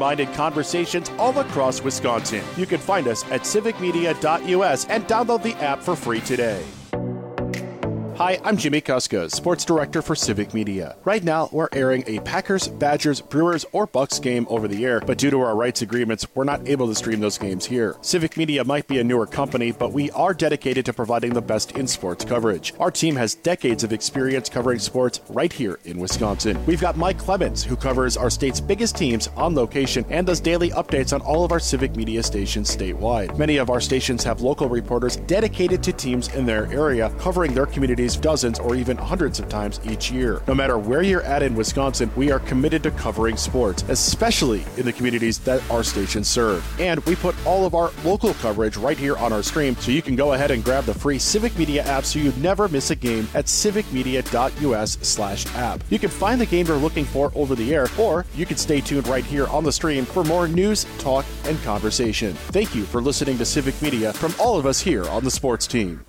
like-minded conversations all across Wisconsin. You can find us at civicmedia.us and download the app for free today. Hi, I'm Jimmy Kuska, Sports Director for Civic Media. Right now, we're airing a Packers, Badgers, Brewers, or Bucks game over the air, but due to our rights agreements, we're not able to stream those games here. Civic Media might be a newer company, but we are dedicated to providing the best in sports coverage. Our team has decades of experience covering sports right here in Wisconsin. We've got Mike Clemens, who covers our state's biggest teams on location and does daily updates on all of our Civic Media stations statewide. Many of our stations have local reporters dedicated to teams in their area, covering their communities dozens or even hundreds of times each year. No matter where you're at in Wisconsin, we are committed to covering sports, especially in the communities that our stations serve. And we put all of our local coverage right here on our stream, so you can go ahead and grab the free Civic Media app so you never miss a game at civicmedia.us/app. You can find the game you're looking for over the air, or you can stay tuned right here on the stream for more news, talk, and conversation. Thank you for listening to Civic Media from all of us here on the sports team.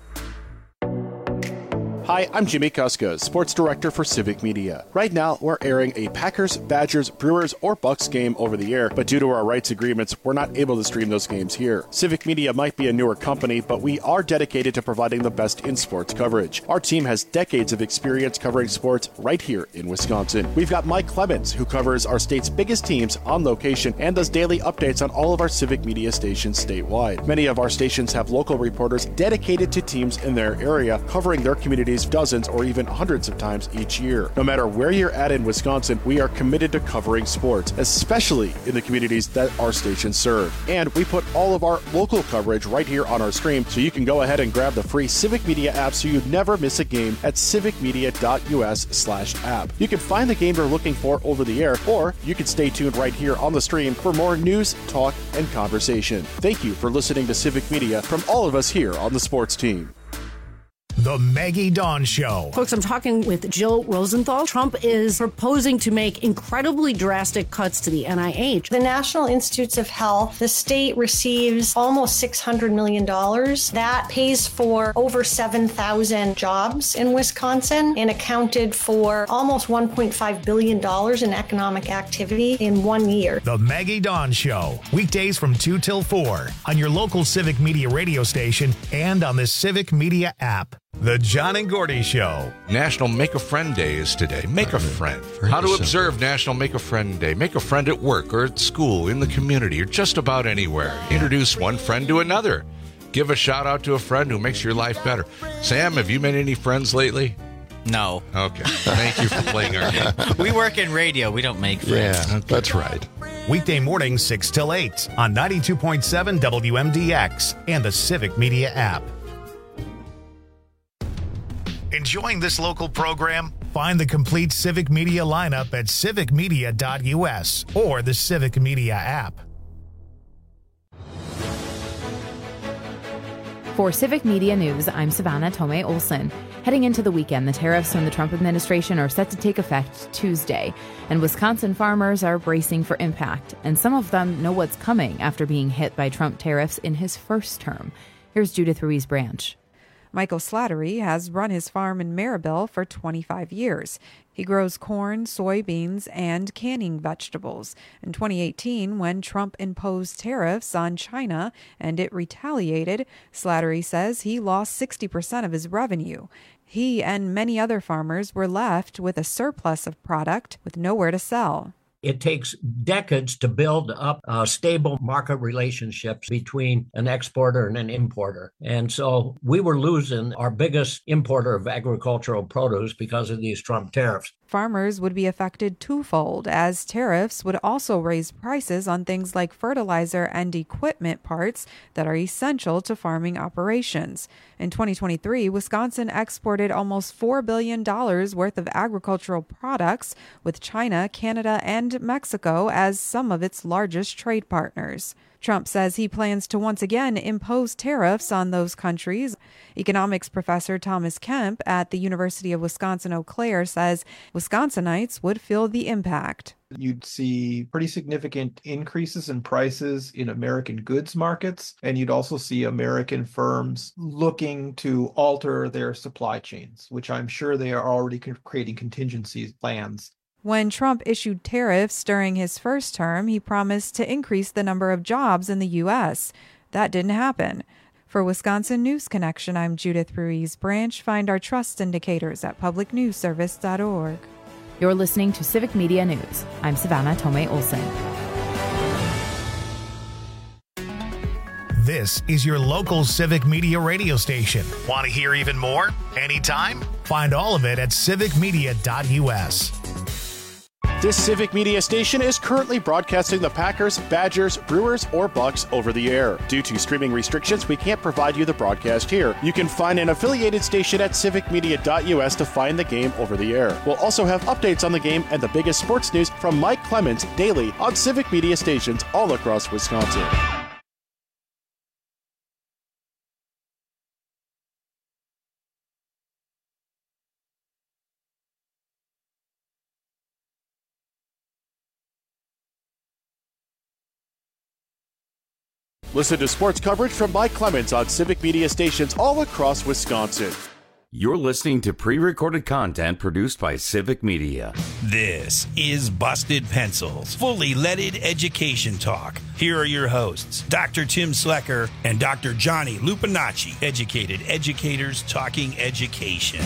Hi, I'm Jimmy Kuska, Sports Director for Civic Media. Right now, we're airing a Packers, Badgers, Brewers, or Bucks game over the air, but due to our rights agreements, we're not able to stream those games here. Civic Media might be a newer company, but we are dedicated to providing the best in sports coverage. Our team has decades of experience covering sports right here in Wisconsin. We've got Mike Clemens, who covers our state's biggest teams on location and does daily updates on all of our Civic Media stations statewide. Many of our stations have local reporters dedicated to teams in their area, covering their communities dozens or even hundreds of times each year. No matter where you're at in Wisconsin, we are committed to covering sports, especially in the communities that our stations serve. And we put all of our local coverage right here on our stream, so you can go ahead and grab the free Civic Media app so you never miss a game at civicmedia.us/app. You can find the game you're looking for over the air, or you can stay tuned right here on the stream for more news, talk, and conversation. Thank you for listening to Civic Media from all of us here on the sports team. The Maggie Dawn Show. Folks, I'm talking with Jill Rosenthal. Trump is proposing to make incredibly drastic cuts to the NIH. The National Institutes of Health, the state receives almost $600 million. That pays for over 7,000 jobs in Wisconsin and accounted for almost $1.5 billion in economic activity in 1 year. The Maggie Dawn Show. Weekdays from 2 till 4 on your local Civic Media radio station and on the Civic Media app. The John and Gordy Show. National Make a Friend Day is today. Make a friend. How to observe National Make a Friend Day. Make a friend at work or at school, in the community, or just about anywhere. Introduce one friend to another. Give a shout out to a friend who makes your life better. Sam, have you made any friends lately? No. Okay. Thank you for playing our game. We work in radio. We don't make friends. Yeah, that's right. Weekday mornings 6 till 8 on 92.7 WMDX and the Civic Media app. Enjoying this local program? Find the complete Civic Media lineup at civicmedia.us or the Civic Media app. For Civic Media News, I'm Savannah Tomei Olson. Heading into the weekend, the tariffs from the Trump administration are set to take effect Tuesday, and Wisconsin farmers are bracing for impact, and some of them know what's coming after being hit by Trump tariffs in his first term. Here's Judith Ruiz-Branch. Michael Slattery has run his farm in Maribel for 25 years. He grows corn, soybeans, and canning vegetables. In 2018, when Trump imposed tariffs on China and it retaliated, Slattery says he lost 60% of his revenue. He and many other farmers were left with a surplus of product with nowhere to sell. It takes decades to build up stable market relationships between an exporter and an importer. And so we were losing our biggest importer of agricultural produce because of these Trump tariffs. Farmers would be affected twofold, as tariffs would also raise prices on things like fertilizer and equipment parts that are essential to farming operations. In 2023, Wisconsin exported almost $4 billion worth of agricultural products, with China, Canada, and Mexico as some of its largest trade partners. Trump says he plans to once again impose tariffs on those countries. Economics professor Thomas Kemp at the University of Wisconsin-Eau Claire says Wisconsinites would feel the impact. You'd see pretty significant increases in prices in American goods markets, and you'd also see American firms looking to alter their supply chains, which I'm sure they are already creating contingency plans. When Trump issued tariffs during his first term, he promised to increase the number of jobs in the U.S. That didn't happen. For Wisconsin News Connection, I'm Judith Ruiz-Branch. Find our trust indicators at publicnewsservice.org. You're listening to Civic Media News. I'm Savannah Tomei Olson. This is your local Civic Media radio station. Want to hear even more? Anytime? Find all of it at civicmedia.us. This Civic Media station is currently broadcasting the Packers, Badgers, Brewers, or Bucks over the air. Due to streaming restrictions, we can't provide you the broadcast here. You can find an affiliated station at civicmedia.us to find the game over the air. We'll also have updates on the game and the biggest sports news from Mike Clemens daily on Civic Media stations all across Wisconsin. Listen to sports coverage from Mike Clemens on Civic Media stations all across Wisconsin. You're listening to pre-recorded content produced by Civic Media. This is Busted Pencils, fully leaded education talk. Here are your hosts, Dr. Tim Slecker and Dr. Johnny Lupinacci, educated educators talking education.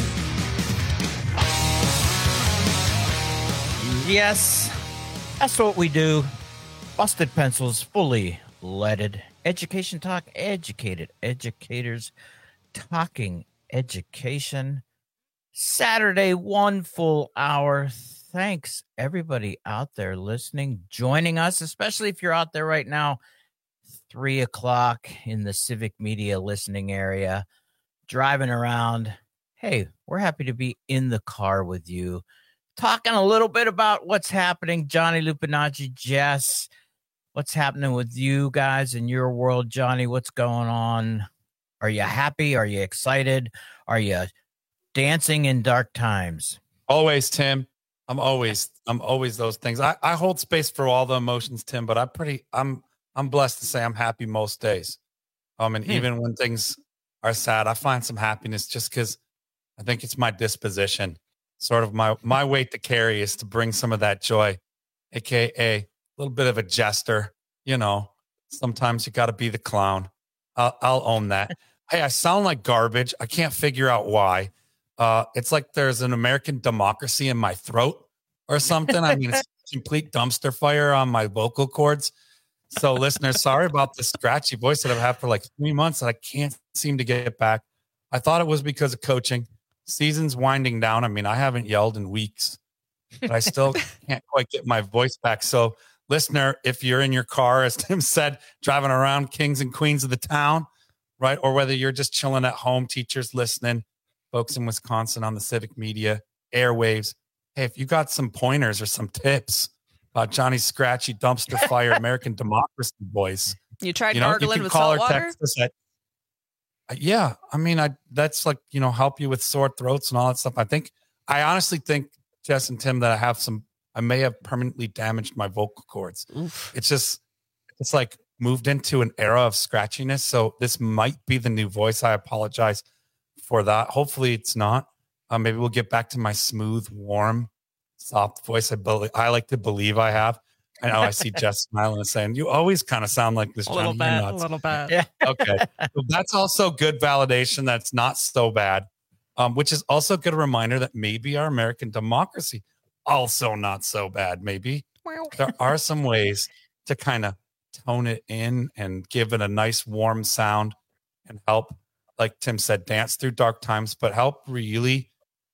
Yes, that's what we do. Busted Pencils, fully leaded education talk, educated educators talking education. Saturday, 1 full hour. Thanks everybody out there listening, joining us, especially if you're out there right now, 3 o'clock in the Civic Media listening area, driving around. Hey, we're happy to be in the car with you, talking a little bit about what's happening. Johnny Lupinacci, Jess, what's happening with you guys in your world? Johnny, what's going on? Are you happy? Are you excited? Are you dancing in dark times? Always, Tim. I'm always those things. I hold space for all the emotions, Tim, but I'm blessed to say I'm happy most days. And even when things are sad, I find some happiness just because I think it's my disposition. Sort of my weight to carry is to bring some of that joy, aka a little bit of a jester. You know, sometimes you got to be the clown. I'll own that. Hey, I sound like garbage. I can't figure out why. It's like there's an American democracy in my throat or something. I mean, it's a complete dumpster fire on my vocal cords. So listeners, sorry about the scratchy voice that I've had for like 3 months that I can't seem to get back. I thought it was because of coaching. Season's winding down. I mean, I haven't yelled in weeks, but I still can't quite get my voice back. So listener, if you're in your car, as Tim said, driving around kings and queens of the town, right? Or whether you're just chilling at home, teachers listening, folks in Wisconsin on the Civic Media airwaves. Hey, if you got some pointers or some tips about Johnny's scratchy dumpster fire American democracy voice, you tried gargling with salt water? Yeah, I mean, that's like, help you with sore throats and all that stuff. I honestly think, Jess and Tim, that I may have permanently damaged my vocal cords. Oof. It's like moved into an era of scratchiness. So this might be the new voice. I apologize for that. Hopefully it's not. Maybe we'll get back to my smooth, warm, soft voice. I like to believe I have. I know I see Jess smiling and saying, you always kind of sound like this, Johnny. A little bit. Yeah. Okay. So that's also good validation. That's not so bad, which is also a good reminder that maybe our American democracy also not so bad. Maybe there are some ways to kind of tone it in and give it a nice warm sound and help, like Tim said, dance through dark times, but help really,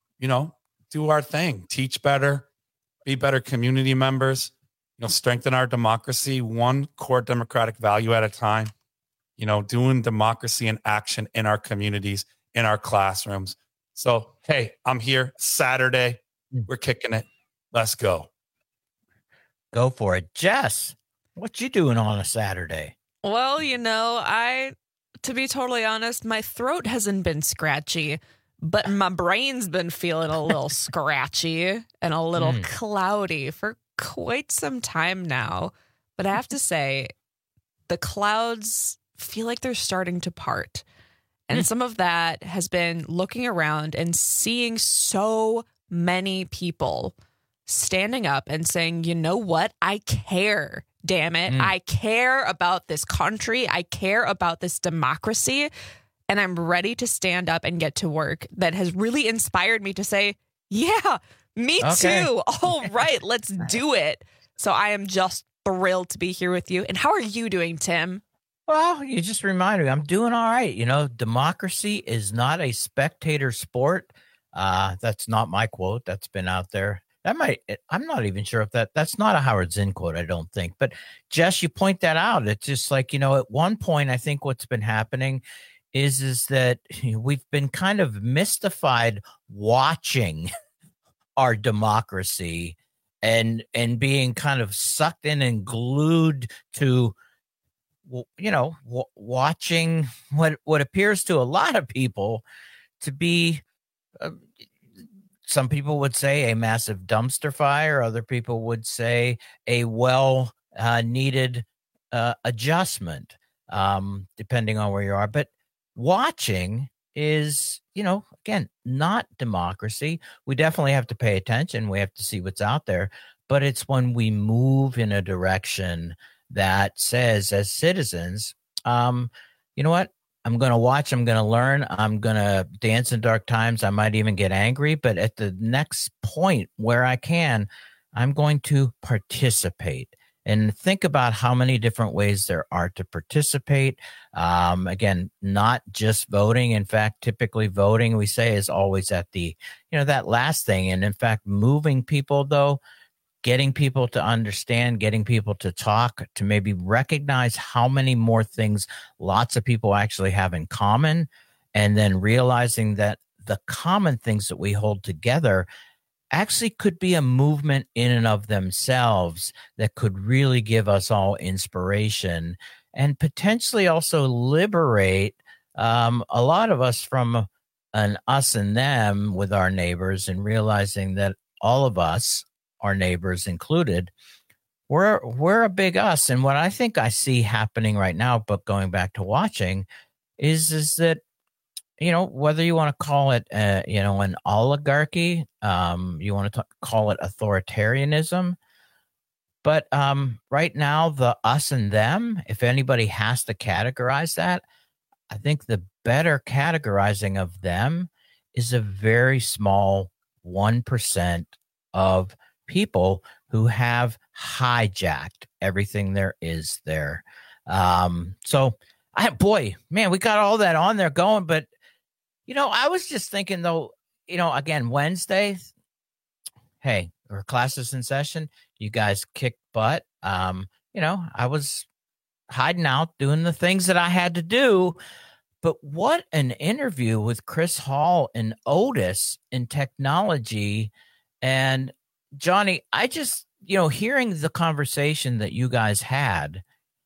do our thing, teach better, be better community members, strengthen our democracy, one core democratic value at a time, doing democracy in action in our communities, in our classrooms. So, hey, I'm here Saturday. We're kicking it. Let's go. Go for it. Jess, what you doing on a Saturday? Well, to be totally honest, my throat hasn't been scratchy, but my brain's been feeling a little scratchy and a little cloudy for quite some time now. But I have to say, the clouds feel like they're starting to part. And some of that has been looking around and seeing so many people standing up and saying, you know what? I care, damn it. I care about this country. I care about this democracy. And I'm ready to stand up and get to work. That has really inspired me to say, yeah, me too. All right, let's do it. So I am just thrilled to be here with you. And how are you doing, Tim? Well, you just reminded me, I'm doing all right. You know, democracy is not a spectator sport. That's not my quote. That's been out there. I'm not even sure if that's not a Howard Zinn quote, I don't think. But Jess, you point that out. It's just like, you know, at one point, I think what's been happening is that we've been kind of mystified watching our democracy and being kind of sucked in and glued to, you know, watching what appears to a lot of people to be, some people would say, a massive dumpster fire. Other people would say a needed adjustment, depending on where you are. But watching is, you know, again, not democracy. We definitely have to pay attention. We have to see what's out there. But it's when we move in a direction that says, as citizens, you know what? I'm going to watch. I'm going to learn. I'm going to dance in dark times. I might even get angry. But at the next point where I can, I'm going to participate. And think about how many different ways there are to participate. Again, not just voting. In fact, typically voting, we say, is always at the, you know, that last thing. And in fact, moving people, though, getting people to understand, getting people to talk, to maybe recognize how many more things lots of people actually have in common, and then realizing that the common things that we hold together actually could be a movement in and of themselves that could really give us all inspiration and potentially also liberate a lot of us from an us and them with our neighbors, and realizing that all of us, our neighbors included, we're a big us. And what I think I see happening right now, but going back to watching, is that, you know, whether you want to call it, you know, an oligarchy, you want to call it authoritarianism, but right now, the us and them, if anybody has to categorize that, I think the better categorizing of them is a very small 1% of people who have hijacked everything there is there. So, man, we got all that on there going, but you know, I was just thinking, though, you know, again, Wednesday, hey, our classes in session, you guys kicked butt. You know, I was hiding out doing the things that I had to do. But what an interview with Chris Hall and Otis in technology. And Johnny, I just, you know, hearing the conversation that you guys had,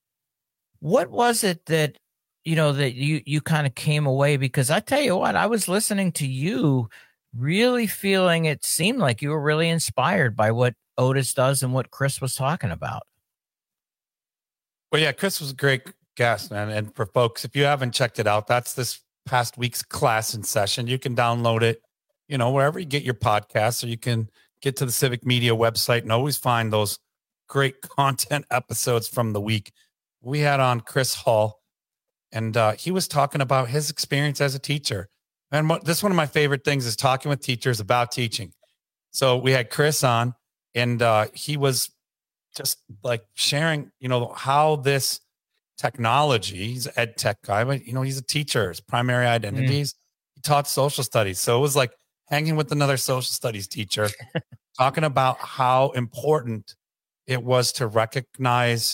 what was it that, you know, that you kind of came away? Because I tell you what, I was listening to you really feeling, it seemed like you were really inspired by what Otis does and what Chris was talking about. Well, yeah, Chris was a great guest, man. And for folks, if you haven't checked it out, that's this past week's class in session. You can download it, you know, wherever you get your podcasts, or you can get to the Civic Media website and always find those great content episodes from the week. We had on Chris Hall, and he was talking about his experience as a teacher. And this is one of my favorite things, is talking with teachers about teaching. So we had Chris on, and he was just like sharing, you know, how this technology, he's an ed tech guy, but, you know, he's a teacher. His primary identities, he taught social studies. So it was like hanging with another social studies teacher, talking about how important it was to recognize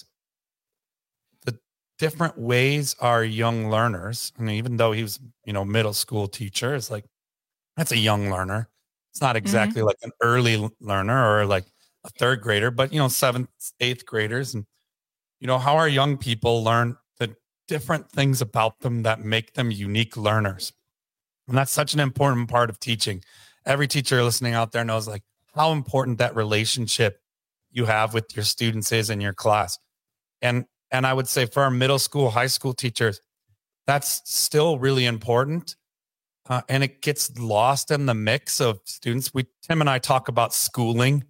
the different ways our young learners, I mean, even though he was, you know, middle school teacher, it's like, that's a young learner. It's not exactly like an early learner or like a third grader, but, you know, 7th, 8th graders. And, you know, how our young people learn the different things about them that make them unique learners. And that's such an important part of teaching. Every teacher listening out there knows like how important that relationship you have with your students is in your class. And I would say for our middle school, high school teachers, that's still really important. And it gets lost in the mix of students. Tim and I talk about schooling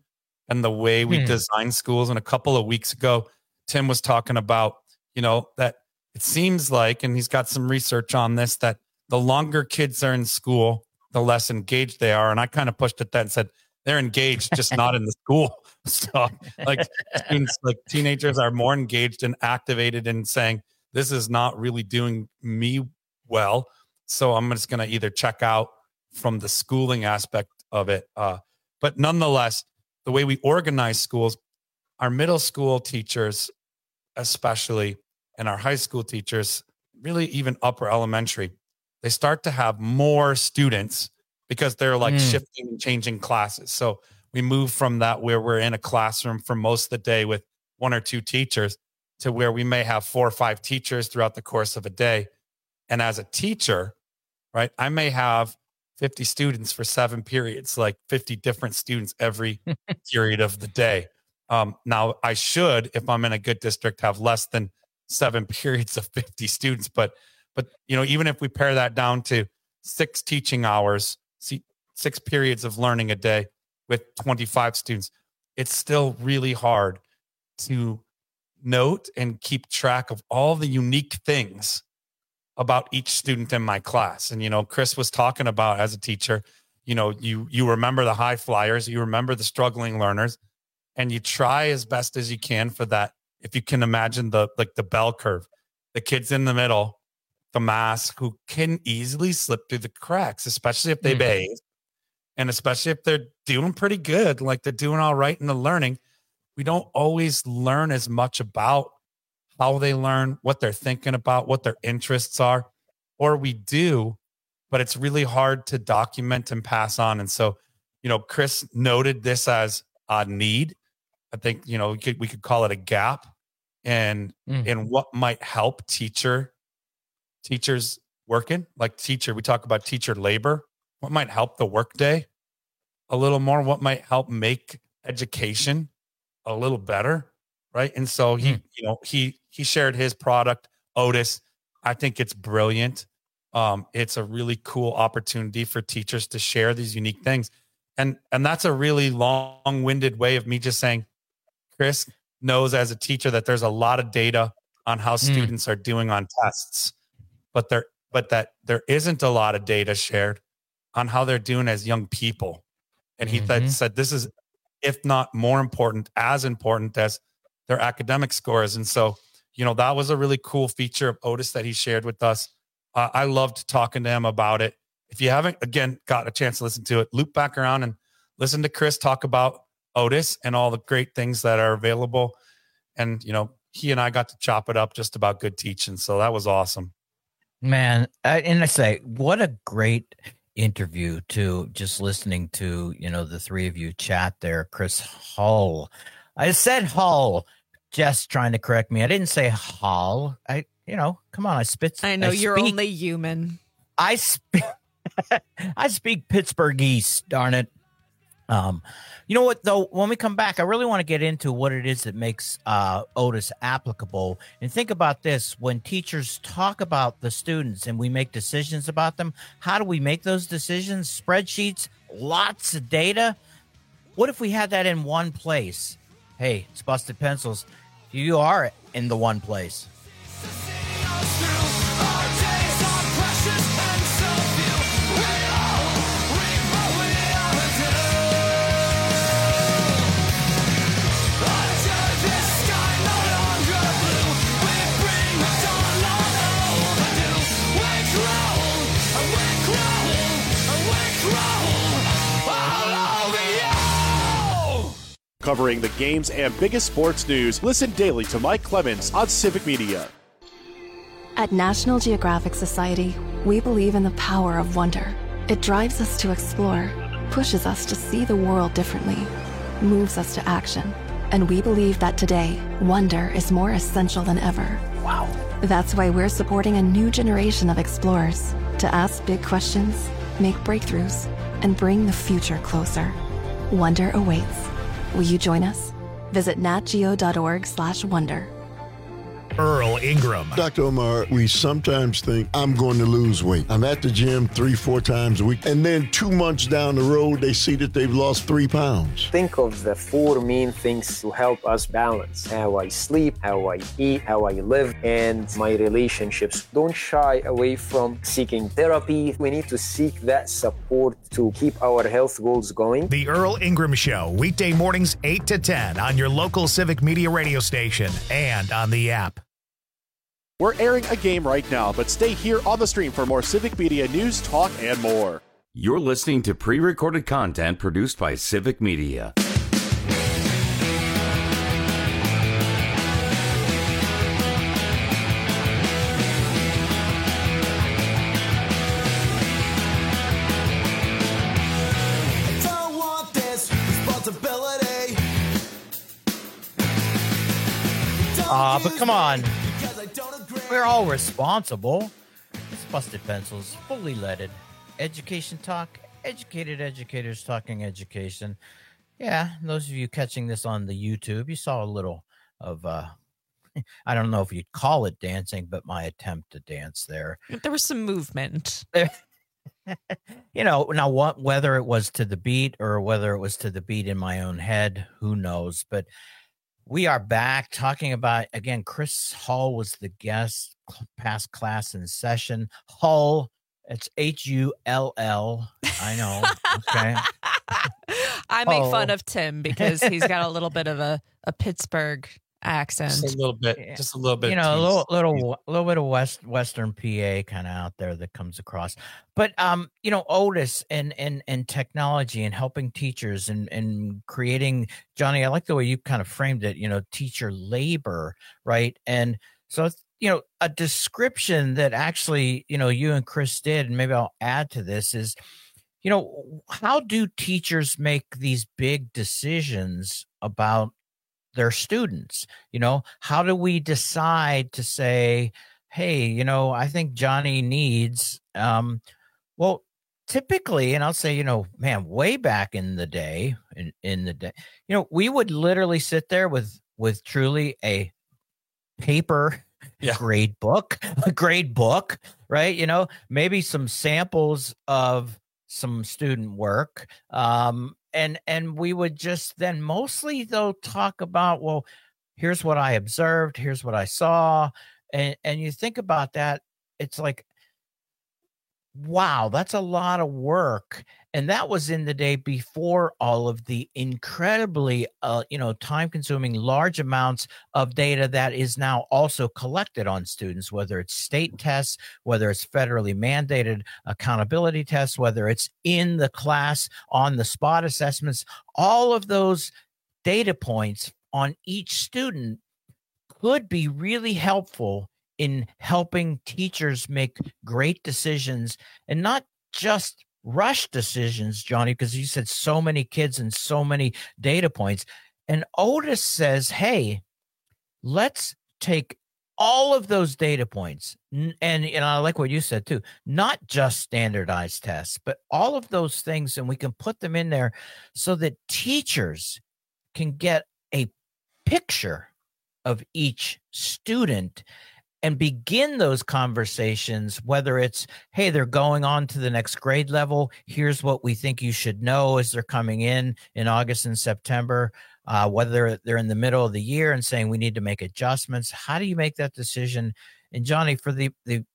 and the way we design schools. And a couple of weeks ago, Tim was talking about, that it seems like, and he's got some research on this, that the longer kids are in school, the less engaged they are. And I kind of pushed at that and said, they're engaged, just not in the school. So like students, like teenagers are more engaged and activated in saying, this is not really doing me well. So I'm just going to either check out from the schooling aspect of it. But nonetheless, the way we organize schools, our middle school teachers, especially, and our high school teachers, really even upper elementary, they start to have more students because they're like shifting and changing classes. So we move from that where we're in a classroom for most of the day with 1 or 2 teachers to where we may have 4 or 5 teachers throughout the course of a day. And as a teacher, right, I may have 50 students for 7 periods, like 50 different students every period of the day. Now I should, if I'm in a good district, have less than 7 periods of 50 students. But even if we pare that down to 6 teaching hours, 6 periods of learning a day with 25 students, it's still really hard to note and keep track of all the unique things about each student in my class. And, Chris was talking about, as a teacher, you remember the high flyers, you remember the struggling learners, and you try as best as you can for that. If you can imagine the bell curve, the kids in the middle, the mass, who can easily slip through the cracks, especially if they bathe, and especially if they're doing pretty good, like they're doing all right in the learning. We don't always learn as much about how they learn, what they're thinking about, what their interests are, or we do, but it's really hard to document and pass on. And so, Chris noted this as a need. I think, we could call it a gap in what might help teachers working, like we talk about teacher labor, what might help the workday a little more, what might help make education a little better. Right. And so he shared his product, Otis. I think it's brilliant. It's a really cool opportunity for teachers to share these unique things. And that's a really long-winded way of me just saying, Chris knows as a teacher that there's a lot of data on how students are doing on tests, but that there isn't a lot of data shared on how they're doing as young people. And he said this is, if not more important, as important as their academic scores. And so, that was a really cool feature of Otis that he shared with us. I loved talking to him about it. If you haven't, again, got a chance to listen to it, loop back around and listen to Chris talk about Otis and all the great things that are available. And, he and I got to chop it up just about good teaching. So that was awesome. Man, and I say, what a great interview too, just listening to, the three of you chat there. Chris Hull. I said Hull, Jess trying to correct me. I didn't say Hall. Come on, I know you're only human. I speak Pittsburghese, darn it. You know what, though, when we come back, I really want to get into what it is that makes Otis applicable. And think about this. When teachers talk about the students and we make decisions about them, how do we make those decisions? Spreadsheets, lots of data. What if we had that in one place? Hey, it's Busted Pencils. You are in the one place. Covering the games and biggest sports news, listen daily to Mike Clemens on Civic Media. At National Geographic Society, we believe in the power of wonder. It drives us to explore, pushes us to see the world differently, moves us to action. And we believe that today, wonder is more essential than ever. Wow. That's why we're supporting a new generation of explorers to ask big questions, make breakthroughs, and bring the future closer. Wonder awaits. Will you join us? Visit natgeo.org/wonder. Earl Ingram. Dr. Omar, we sometimes think I'm going to lose weight. I'm at the gym 3-4 times a week, and then 2 months down the road, they see that they've lost 3 pounds. Think of the 4 main things to help us balance: how I sleep, how I eat, how I live, and my relationships. Don't shy away from seeking therapy. We need to seek that support to keep our health goals going. The Earl Ingram Show, weekday mornings 8 to 10 on your local Civic Media radio station and on the app. We're airing a game right now, but stay here on the stream for more Civic Media news, talk, and more. You're listening to pre-recorded content produced by Civic Media. But come on. We're all responsible. It's Busted Pencils, fully leaded. Education talk, educated educators talking education. Yeah, those of you catching this on the YouTube, you saw a little of, I don't know if you'd call it dancing, but my attempt to dance there. There was some movement. You know, now whether it was to the beat or whether it was to the beat in my own head, who knows? But we are back talking about, again, Chris Hull was the guest, past class in session. Hull, it's Hull. I know. Okay. I make fun of Tim because he's got a little bit of a Pittsburgh accent. Just a little bit. Just a little bit. You know, a little bit of Western PA kind of out there that comes across. But you know, Otis and technology and helping teachers and creating, Johnny, I like the way you kind of framed it, you know, teacher labor, right? And so, you know, a description that actually, you know, you and Chris did, and maybe I'll add to this, is, you know, how do teachers make these big decisions about their students? You know, how do we decide to say, hey, you know, I think Johnny needs, well, typically, and I'll say, you know, man, way back in the day, you know, we would literally sit there with truly a paper grade book, right? You know, maybe some samples of some student work, and we would just then mostly, though, talk about, well, here's what I observed, here's what I saw. And you think about that, it's like, wow, that's a lot of work. And that was in the day before all of the incredibly, you know, time-consuming large amounts of data that is now also collected on students, whether it's state tests, whether it's federally mandated accountability tests, whether it's in the class on the spot assessments. All of those data points on each student could be really helpful in helping teachers make great decisions, and not just rush decisions, Johnny, because you said so many kids and so many data points. And Otis says, hey, let's take all of those data points, and I like what you said too, not just standardized tests, but all of those things, and we can put them in there so that teachers can get a picture of each student and begin those conversations, whether it's, hey, they're going on to the next grade level. Here's what we think you should know as they're coming in August and September, whether they're in the middle of the year and saying we need to make adjustments. How do you make that decision? And Johnny, for the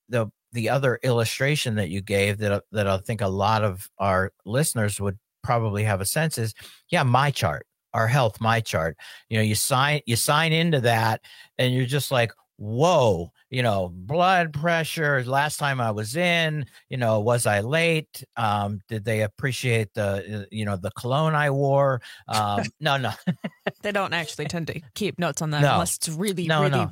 other illustration that you gave that I think a lot of our listeners would probably have a sense is, yeah, my chart, our health, my chart. You know, you sign into that and you're just like, whoa, you know, blood pressure. Last time I was in, you know, was I late? Did they appreciate the, you know, the cologne I wore? No. They don't actually tend to keep notes on that unless it's really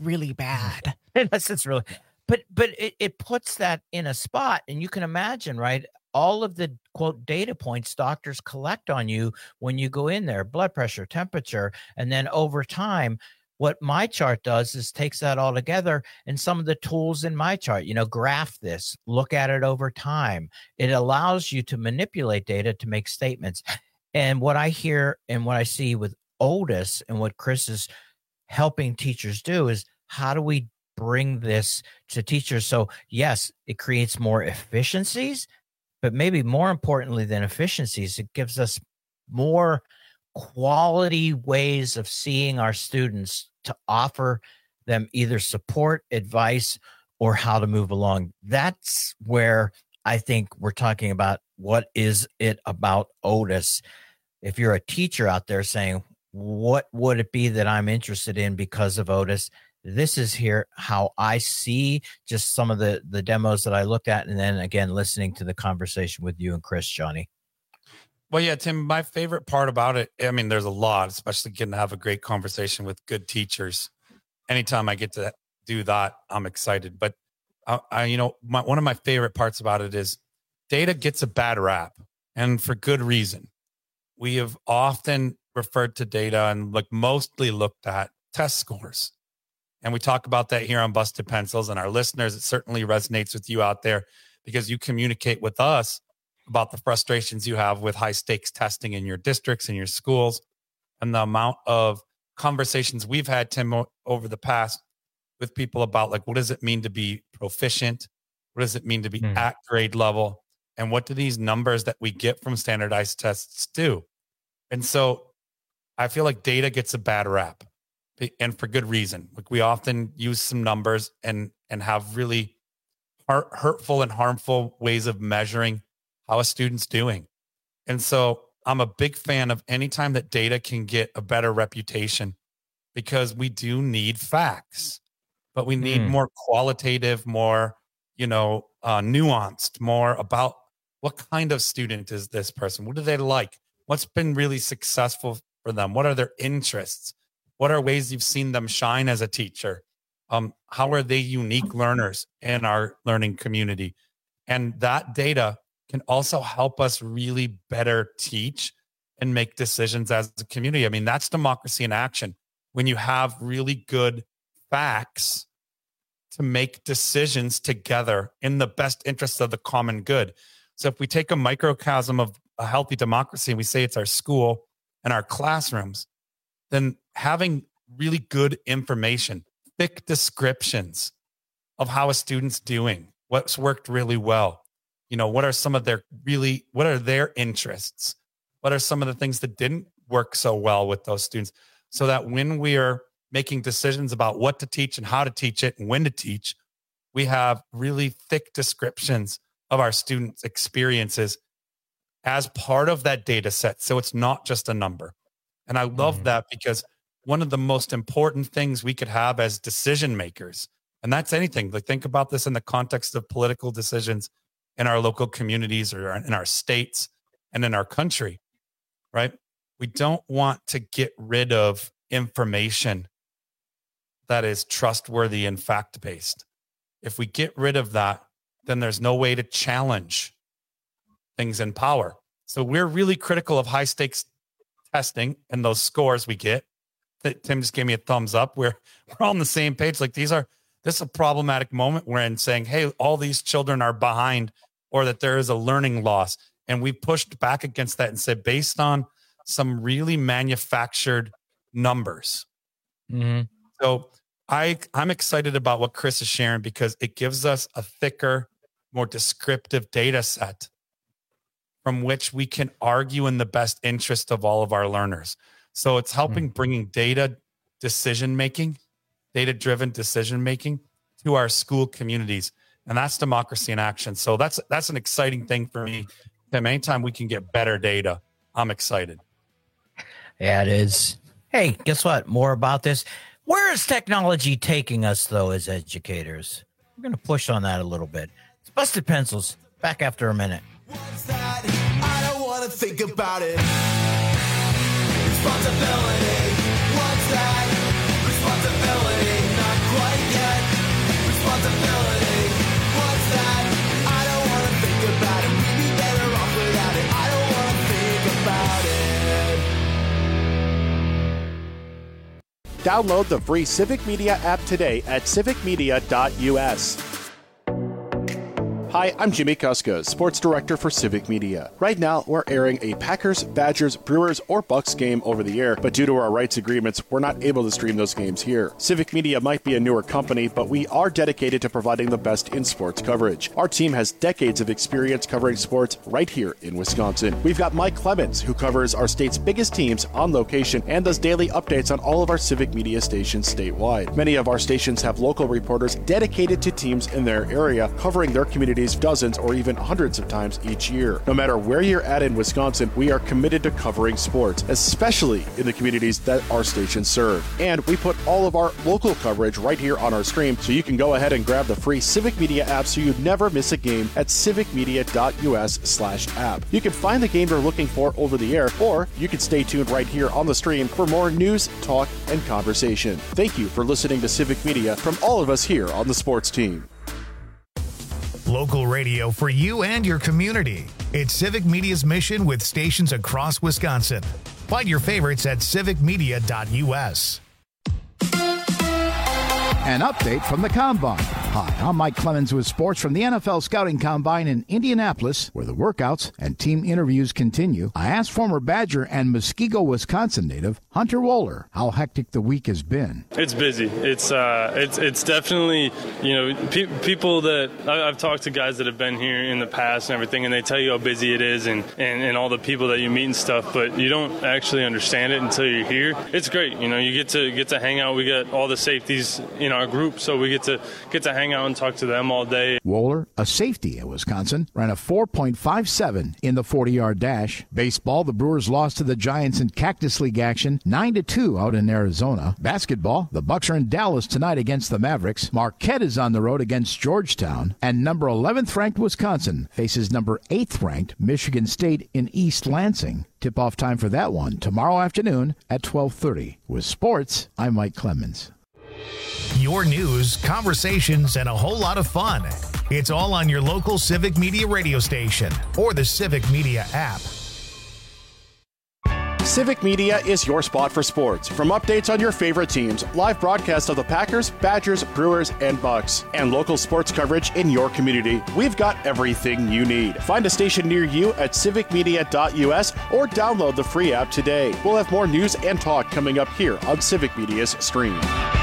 bad. Unless it's really, but it puts that in a spot, and you can imagine, right? All of the quote data points doctors collect on you when you go in there, blood pressure, temperature, and then over time, what my chart does is takes that all together, and some of the tools in my chart, you know, graph this, look at it over time. It allows you to manipulate data to make statements. And what I hear and what I see with Otis and what Chris is helping teachers do is, how do we bring this to teachers. So yes, it creates more efficiencies, but maybe more importantly than efficiencies, it gives us more quality ways of seeing our students to offer them either support, advice, or how to move along. That's where I think we're talking about what is it about Otis. If you're a teacher out there saying, what would it be that I'm interested in because of Otis? This is here how I see just some of the demos that I looked at. And then again, listening to the conversation with you and Chris, Johnny. Well, yeah, Tim, my favorite part about it, I mean, there's a lot, especially getting to have a great conversation with good teachers. Anytime I get to do that, I'm excited. But one of my favorite parts about it is data gets a bad rap, and for good reason. We have often referred to data and mostly looked at test scores. And we talk about that here on Busted Pencils, and our listeners, it certainly resonates with you out there because you communicate with us about the frustrations you have with high stakes testing in your districts and your schools, and the amount of conversations we've had, Tim, over the past with people about what does it mean to be proficient? What does it mean to be at grade level? And what do these numbers that we get from standardized tests do? And so I feel like data gets a bad rap, and for good reason. We often use some numbers and have really hurtful and harmful ways of measuring how a student's doing. And so I'm a big fan of any time that data can get a better reputation, because we do need facts, but we need more qualitative, more, nuanced, more about what kind of student is this person? What do they like? What's been really successful for them? What are their interests? What are ways you've seen them shine as a teacher? How are they unique learners in our learning community? And that data can also help us really better teach and make decisions as a community. I mean, that's democracy in action. When you have really good facts to make decisions together in the best interest of the common good. So if we take a microcosm of a healthy democracy and we say it's our school and our classrooms, then having really good information, thick descriptions of how a student's doing, what's worked really well, what are some of what are their interests? What are some of the things that didn't work so well with those students? So that when we are making decisions about what to teach and how to teach it and when to teach, we have really thick descriptions of our students' experiences as part of that data set. So it's not just a number. And I love that, because one of the most important things we could have as decision makers, and that's anything, think about this in the context of political decisions in our local communities or in our states and in our country, right? We don't want to get rid of information that is trustworthy and fact-based. If we get rid of that, then there's no way to challenge things in power. So we're really critical of high stakes testing and those scores we get. That Tim just gave me a thumbs up. We're on the same page. This is a problematic moment we're in, saying, hey, all these children are behind, or that there is a learning loss. And we pushed back against that and said, based on some really manufactured numbers. So I'm excited about what Chris is sharing, because it gives us a thicker, more descriptive data set from which we can argue in the best interest of all of our learners. So it's helping bringing data-driven decision-making to our school communities. And that's democracy in action. So that's an exciting thing for me. Tim, anytime we can get better data, I'm excited. Yeah, it is. Hey, guess what? More about this. Where is technology taking us, though, as educators? We're going to push on that a little bit. It's Busted Pencils. Back after a minute. What's that? I don't want to think about it. Responsibility. What's that? Responsibility. Not quite yet. Responsibility. What's that? I don't want to think about it. We'd be better off without it. I don't want to think about it. Download the free Civic Media app today at civicmedia.us. Hi, I'm Jimmy Kuska, Sports Director for Civic Media. Right now, we're airing a Packers, Badgers, Brewers, or Bucks game over the air, but due to our rights agreements, we're not able to stream those games here. Civic Media might be a newer company, but we are dedicated to providing the best in sports coverage. Our team has decades of experience covering sports right here in Wisconsin. We've got Mike Clemens, who covers our state's biggest teams on location and does daily updates on all of our Civic Media stations statewide. Many of our stations have local reporters dedicated to teams in their area, covering their communities dozens or even hundreds of times each year. No matter where you're at in Wisconsin, we are committed to covering sports, especially in the communities that our stations serve. And we put all of our local coverage right here on our stream, so you can go ahead and grab the free Civic Media app so you never miss a game at civicmedia.us/app. You can find the game you're looking for over the air, or you can stay tuned right here on the stream for more news, talk, and conversation. Thank you for listening to Civic Media from all of us here on the sports team. Local radio for you and your community. It's Civic Media's mission with stations across Wisconsin. Find your favorites at civicmedia.us. An update from the Combine. Hi, I'm Mike Clemens with sports from the NFL Scouting Combine in Indianapolis, where the workouts and team interviews continue. I asked former Badger and Muskego, Wisconsin native Hunter Wohler how hectic the week has been. It's busy. It's definitely, people that I've talked to, guys that have been here in the past and everything, and they tell you how busy it is and all the people that you meet and stuff, but you don't actually understand it until you're here. It's great. You get to hang out. We got all the safeties in our group, so we get to hang out and talk to them all day. Wohler, a safety at Wisconsin, ran a 4.57 in the 40-yard dash. Baseball, the Brewers lost to the Giants in Cactus League action 9-2 out in Arizona. Basketball, the Bucks are in Dallas tonight against the Mavericks. Marquette is on the road against Georgetown. And number 11th ranked Wisconsin faces number 8th ranked Michigan State in East Lansing. Tip-off time for that one tomorrow afternoon at 12:30. With sports, I'm Mike Clemens. Your news, conversations, and a whole lot of fun. It's all on your local Civic Media radio station or the Civic Media app. Civic Media is your spot for sports. From updates on your favorite teams, live broadcasts of the Packers, Badgers, Brewers, and Bucks, and local sports coverage in your community, we've got everything you need. Find a station near you at civicmedia.us or download the free app today. We'll have more news and talk coming up here on Civic Media's stream.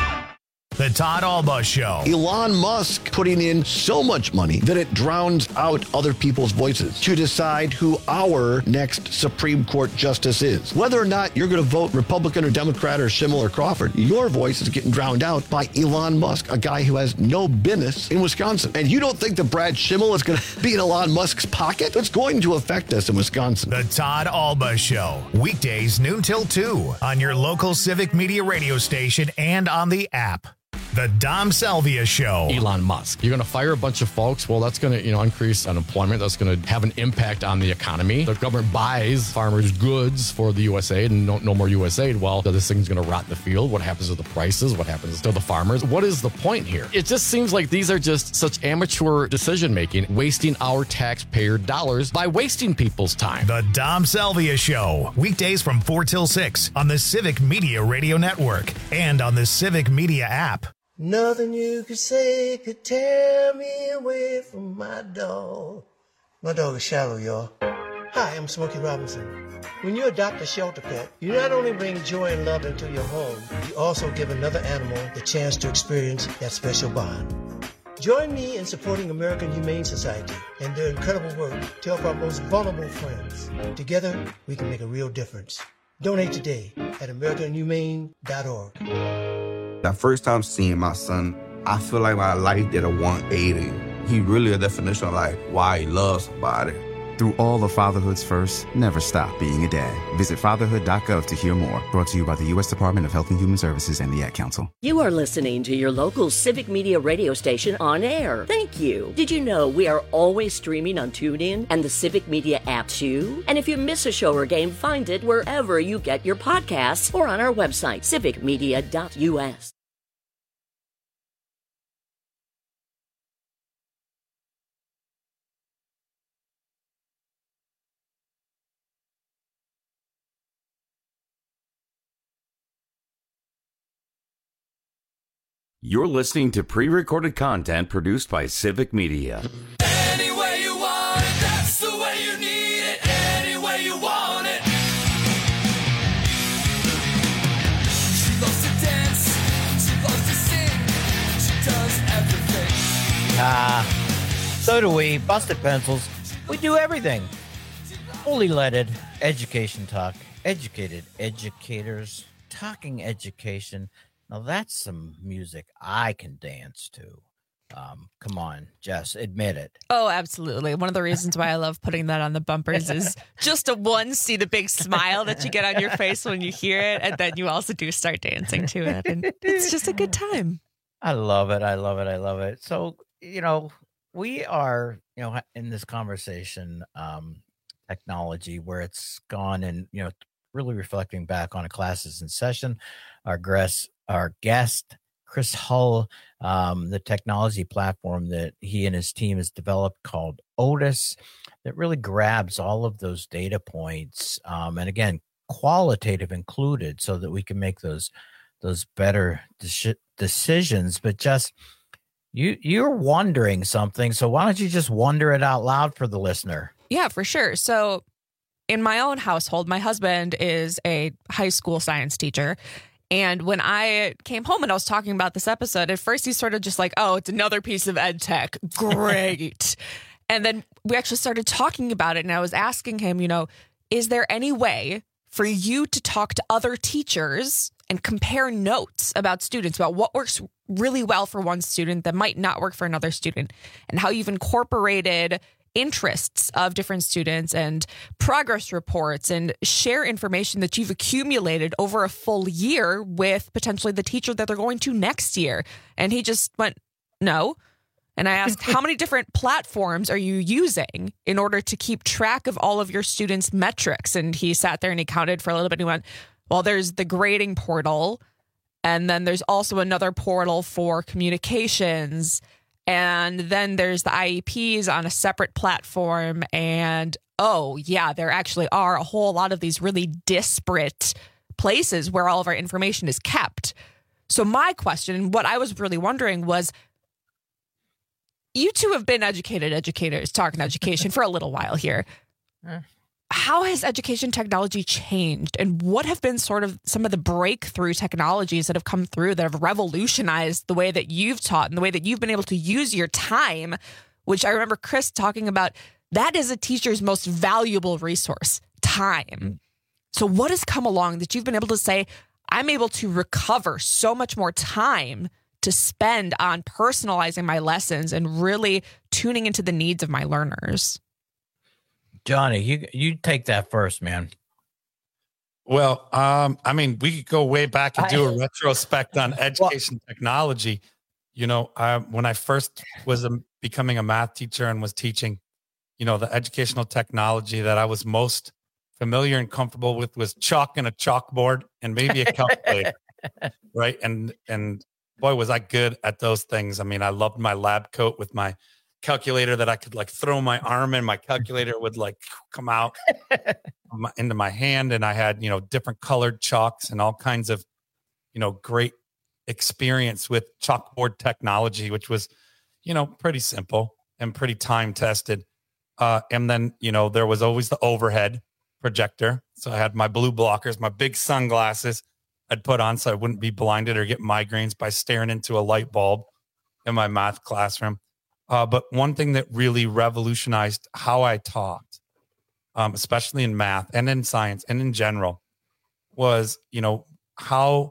The Todd Alba Show. Elon Musk putting in so much money that it drowns out other people's voices to decide who our next Supreme Court justice is. Whether or not you're going to vote Republican or Democrat or Schimmel or Crawford, your voice is getting drowned out by Elon Musk, a guy who has no business in Wisconsin. And you don't think that Brad Schimmel is going to be in Elon Musk's pocket? It's going to affect us in Wisconsin. The Todd Alba Show. Weekdays noon till 2 on your local Civic Media radio station and on the app. The Dom Salvia Show. Elon Musk. You're going to fire a bunch of folks. Well, that's going to, increase unemployment. That's going to have an impact on the economy. The government buys farmers' goods for the USAID and no more USAID. Well, this thing's going to rot in the field. What happens to the prices? What happens to the farmers? What is the point here? It just seems like these are just such amateur decision-making, wasting our taxpayer dollars by wasting people's time. The Dom Salvia Show. Weekdays from 4 till 6 on the Civic Media Radio Network and on the Civic Media app. Nothing you could say could tear me away from my dog. My dog is Shallow, y'all. Hi, I'm Smokey Robinson. When you adopt a shelter pet, you not only bring joy and love into your home, you also give another animal the chance to experience that special bond. Join me in supporting American Humane Society and their incredible work to help our most vulnerable friends. Together, we can make a real difference. Donate today at AmericanHumane.org. The first time seeing my son, I feel like my life did a 180. He really a definition of like why he loves somebody. Through all of fatherhood's first, never stop being a dad. Visit fatherhood.gov to hear more. Brought to you by the U.S. Department of Health and Human Services and the Ad Council. You are listening to your local Civic Media radio station on air. Thank you. Did you know we are always streaming on TuneIn and the Civic Media app too? And if you miss a show or game, find it wherever you get your podcasts or on our website, civicmedia.us. You're listening to pre-recorded content produced by Civic Media. So do we. Busted Pencils. We do everything. Fully leaded education talk. Educated educators talking education. Now that's some music I can dance to. Come on, Jess, admit it. Oh, absolutely. One of the reasons why I love putting that on the bumpers is just see the big smile that you get on your face when you hear it, and then you also do start dancing to it, and it's just a good time. I love it. I love it. I love it. So, we are, in this conversation, technology, where it's gone and, really reflecting back on a classes in session. Our guest, Chris Hull, the technology platform that he and his team has developed called Otis, that really grabs all of those data points, and again, qualitative included, so that we can make those better decisions. But just you're wondering something, so why don't you just wonder it out loud for the listener? Yeah, for sure. So in my own household, my husband is a high school science teacher. And when I came home and I was talking about this episode, at first he's sort of just like, oh, it's another piece of ed tech. Great. And then we actually started talking about it. And I was asking him, is there any way for you to talk to other teachers and compare notes about students, about what works really well for one student that might not work for another student, and how you've incorporated interests of different students and progress reports, and share information that you've accumulated over a full year with potentially the teacher that they're going to next year. And he just went, no. And I asked, how many different platforms are you using in order to keep track of all of your students' metrics? And he sat there and he counted for a little bit. And he went, well, there's the grading portal. And then there's also another portal for communications. And then there's the IEPs on a separate platform. And, oh, yeah, there actually are a whole lot of these really disparate places where all of our information is kept. So my question, what I was really wondering was, you two have been educated educators talking education for a little while here. How has education technology changed, and what have been sort of some of the breakthrough technologies that have come through that have revolutionized the way that you've taught and the way that you've been able to use your time, which I remember Chris talking about, that is a teacher's most valuable resource, time. So what has come along that you've been able to say, I'm able to recover so much more time to spend on personalizing my lessons and really tuning into the needs of my learners? Johnny, you take that first, man. Well, we could go way back and do a retrospect on education technology. When I first was becoming a math teacher and was teaching, the educational technology that I was most familiar and comfortable with was chalk and a chalkboard and maybe a calculator, right? And boy, was I good at those things. I loved my lab coat with my calculator that I could throw my arm in, my calculator would come out into my hand, and I had different colored chalks and all kinds of great experience with chalkboard technology, which was pretty simple and pretty time tested. And then there was always the overhead projector, so I had my blue blockers, my big sunglasses I'd put on so I wouldn't be blinded or get migraines by staring into a light bulb in my math classroom. But one thing that really revolutionized how I taught, especially in math and in science and in general, was, how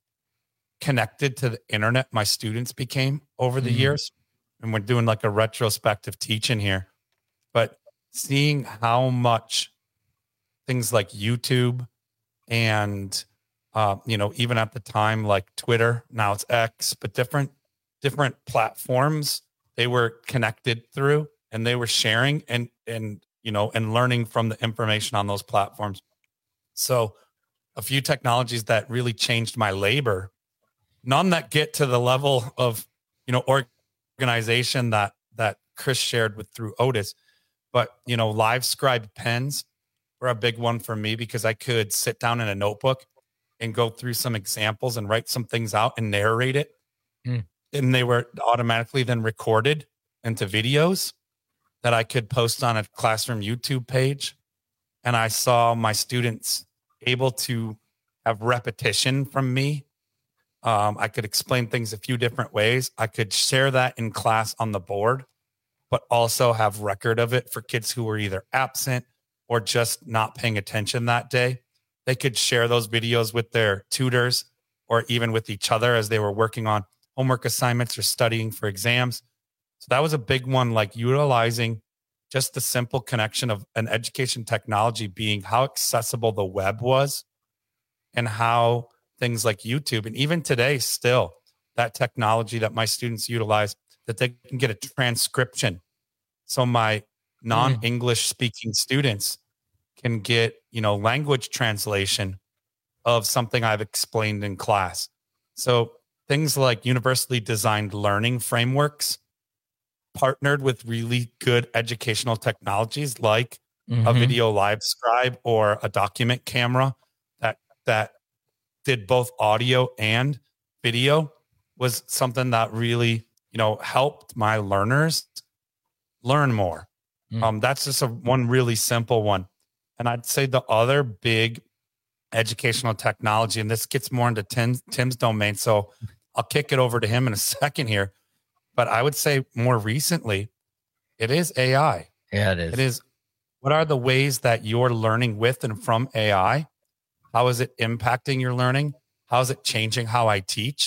connected to the internet my students became over the years. And we're doing a retrospective teaching here, but seeing how much things like YouTube and, even at the time, Twitter, now it's X, but different platforms they were connected through, and they were sharing and learning from the information on those platforms. So a few technologies that really changed my labor, none that get to the level of, organization that Chris shared through Otis, but, live scribe pens were a big one for me, because I could sit down in a notebook and go through some examples and write some things out and narrate it. And they were automatically then recorded into videos that I could post on a classroom YouTube page. And I saw my students able to have repetition from me I could explain things a few different ways. I could share that in class on the board, but also have record of it for kids who were either absent or just not paying attention that day. They could share those videos with their tutors or even with each other as they were working on homework assignments or studying for exams. So that was a big one, like utilizing just the simple connection of an education technology being how accessible the web was and how things like YouTube, and even today still, that technology that my students utilize, that they can get a transcription. So my non-English speaking students can get, language translation of something I've explained in class. So things like universally designed learning frameworks partnered with really good educational technologies like a video live scribe or a document camera that did both audio and video was something that really, helped my learners learn more. That's just one really simple one. And I'd say the other big educational technology, and this gets more into Tim's domain, so I'll kick it over to him in a second here. But I would say more recently, it is AI. Yeah, it is. It is. What are the ways that you're learning with and from AI? How is it impacting your learning? How is it changing how I teach?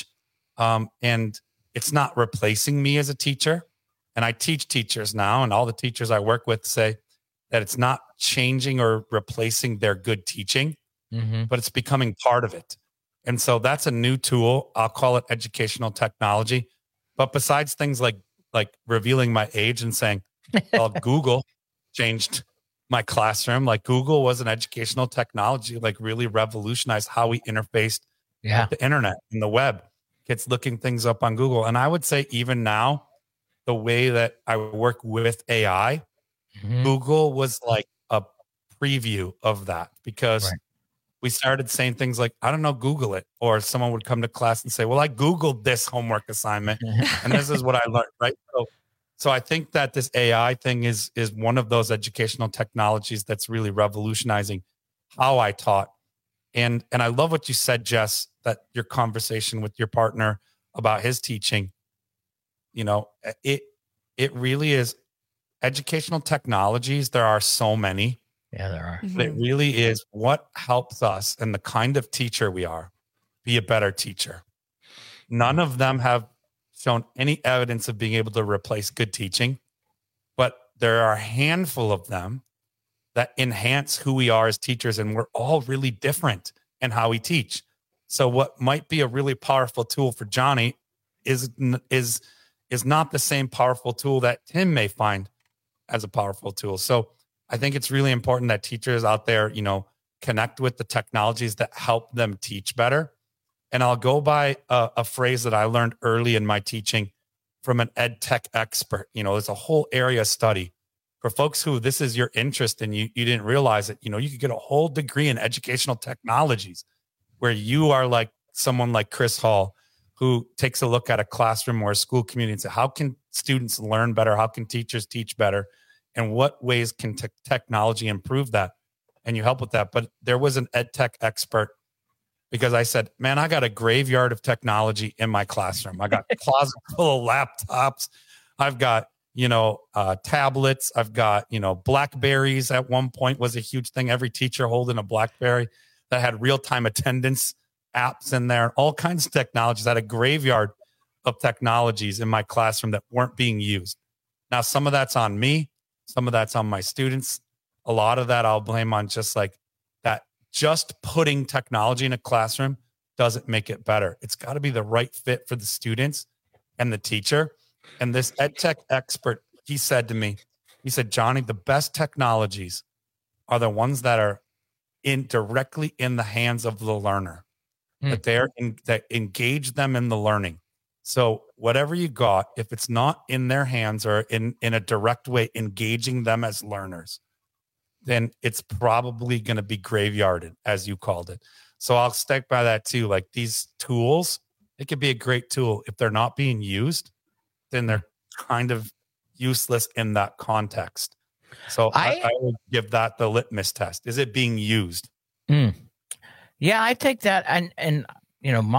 And it's not replacing me as a teacher. And I teach teachers now, and all the teachers I work with say that it's not changing or replacing their good teaching, but it's becoming part of it. And so that's a new tool. I'll call it educational technology. But besides things like revealing my age and saying, well, Google changed my classroom. Like Google was an educational technology, like really revolutionized how we interfaced with the internet and the web. Kids looking things up on Google. And I would say even now, the way that I work with AI, Google was like a preview of that because we started saying things like, I don't know, Google it. Or someone would come to class and say, well, I Googled this homework assignment and this is what I learned, right? So I think that this AI thing is one of those educational technologies that's really revolutionizing how I taught. And I love what you said, Jess, that your conversation with your partner about his teaching, it really is educational technologies. There are so many. Yeah, there are. But it really is what helps us and the kind of teacher we are be a better teacher. None of them have shown any evidence of being able to replace good teaching, but there are a handful of them that enhance who we are as teachers, and we're all really different in how we teach. So what might be a really powerful tool for Johnny is not the same powerful tool that Tim may find as a powerful tool. So I think it's really important that teachers out there, connect with the technologies that help them teach better. And I'll go by a phrase that I learned early in my teaching from an ed tech expert. There's a whole area study for folks who this is your interest and you didn't realize it. You could get a whole degree in educational technologies where you are like someone like Chris Hall, who takes a look at a classroom or a school community and say, how can students learn better? How can teachers teach better? And what ways can technology improve that? And you help with that. But there was an ed tech expert because I said, man, I got a graveyard of technology in my classroom. I got a closet full of laptops. I've got, tablets. I've got, Blackberries at one point was a huge thing. Every teacher holding a Blackberry that had real-time attendance apps in there, all kinds of technologies. I had a graveyard of technologies in my classroom that weren't being used. Now, some of that's on me. Some of that's on my students. A lot of that I'll blame on just like that. Just putting technology in a classroom doesn't make it better. It's got to be the right fit for the students and the teacher. And this ed tech expert, he said to me, Johnny, the best technologies are the ones that are directly in the hands of the learner, that engage them in the learning. So whatever you got, if it's not in their hands or in a direct way, engaging them as learners, then it's probably going to be graveyarded, as you called it. So I'll stick by that too. Like these tools, it could be a great tool. If they're not being used, then they're kind of useless in that context. So I would give that the litmus test. Is it being used? Yeah, I take that. And my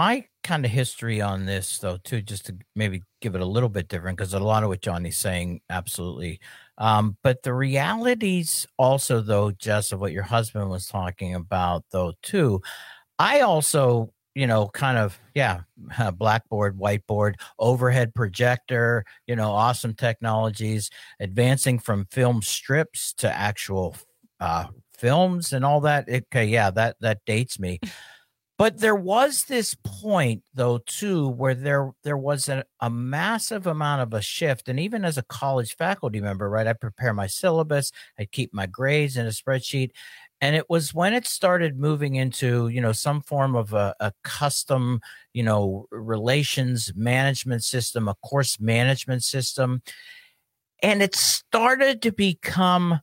kind of history on this, though, too, just to maybe give it a little bit different, because a lot of what Johnny's saying, absolutely. But the realities also, though, Jess, of what your husband was talking about, though, too, I also, kind of, blackboard, whiteboard, overhead projector, awesome technologies, advancing from film strips to actual films and all that. Okay, that dates me. But there was this point, though, too, where there was a massive amount of a shift. And even as a college faculty member, right, I prepare my syllabus, I keep my grades in a spreadsheet. And it was when it started moving into, some form of a custom, relations management system, a course management system. And it started to become,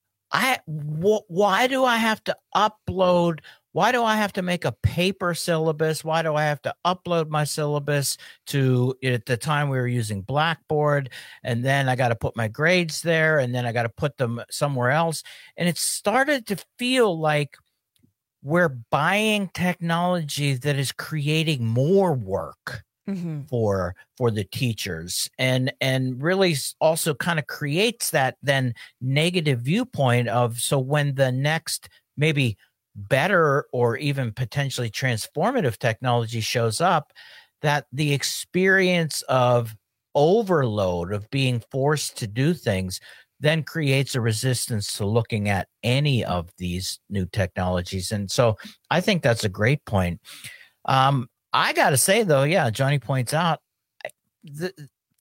why do I have to upload? Why do I have to make a paper syllabus? Why do I have to upload my syllabus to, at the time we were using Blackboard, and then I got to put my grades there, and then I got to put them somewhere else. And it started to feel like we're buying technology that is creating more work for the teachers, and really also kind of creates that then negative viewpoint of, so when the next maybe better or even potentially transformative technology shows up, that the experience of overload, of being forced to do things, then creates a resistance to looking at any of these new technologies. And so I think that's a great point. I got to say, though, Johnny points out, the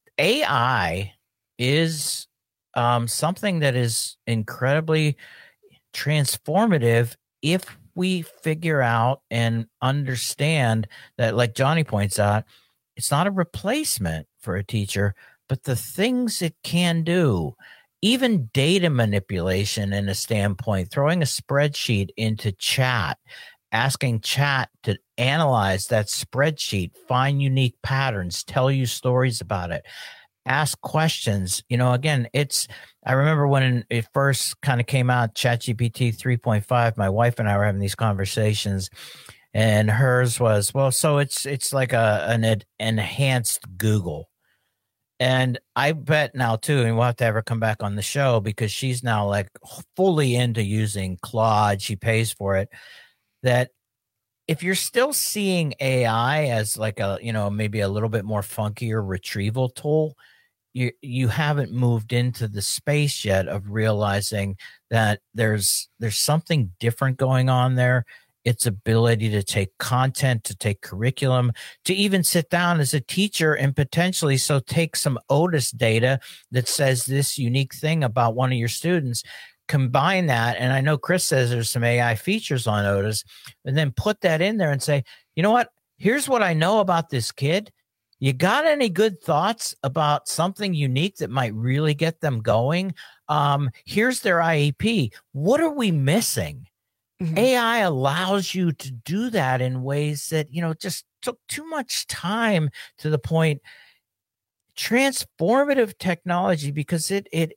AI is something that is incredibly transformative if we figure out and understand that, like Johnny points out, it's not a replacement for a teacher, but the things it can do, even data manipulation in a standpoint, throwing a spreadsheet into chat, asking chat to analyze that spreadsheet, find unique patterns, tell you stories about it, ask questions. Again, I remember when it first kind of came out, ChatGPT 3.5, my wife and I were having these conversations, and hers was, well, so it's like an enhanced Google. And I bet now, too, and we'll have to have her come back on the show, because she's now like fully into using Claude. She pays for it. That if you're still seeing AI as like a, maybe a little bit more funkier retrieval tool, you haven't moved into the space yet of realizing that there's something different going on there. Its ability to take content, to take curriculum, to even sit down as a teacher and potentially take some Otis data that says this unique thing about one of your students, combine that, and I know Chris says there's some AI features on Otis, and then put that in there and say, you know what, here's what I know about this kid. You got any good thoughts about something unique that might really get them going? Here's their IEP. What are we missing? AI allows you to do that in ways that, just took too much time, to the point. Transformative technology, because